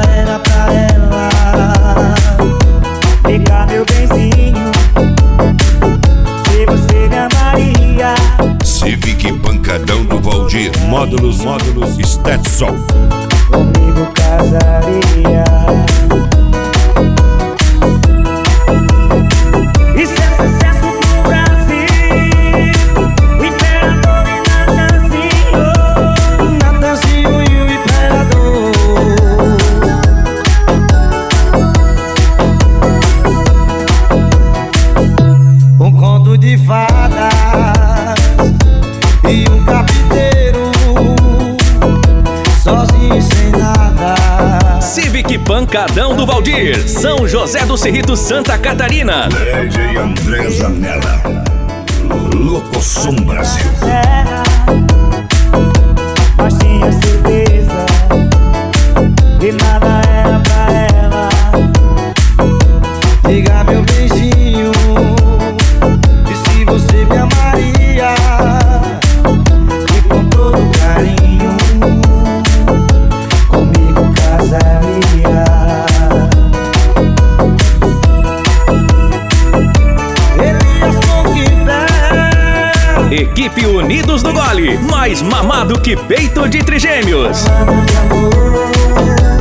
era pra ela. Liga, meu benzinho, se você me amaria. Civic Pancadão do Valdir. Módulos Stetson. Comigo casaria. Isso é sucesso pro Brasil. O imperador e Natanzinho e o imperador. Um conto de fadas e um carpinteiro sozinho sem nada. Civic Pancadão do Valdir, São José do Cerrito, Santa Catarina. DJ André Zanella, Locosom Brasil. Terra, mas tinha certeza que nada era pra ela. Liga, meu beijinho, e se você me amaria, e com todo carinho comigo casaria. Elias Conquipé, Equipe Unidos do Gole, mais mamado que peito de trigêmeos. falando de amor.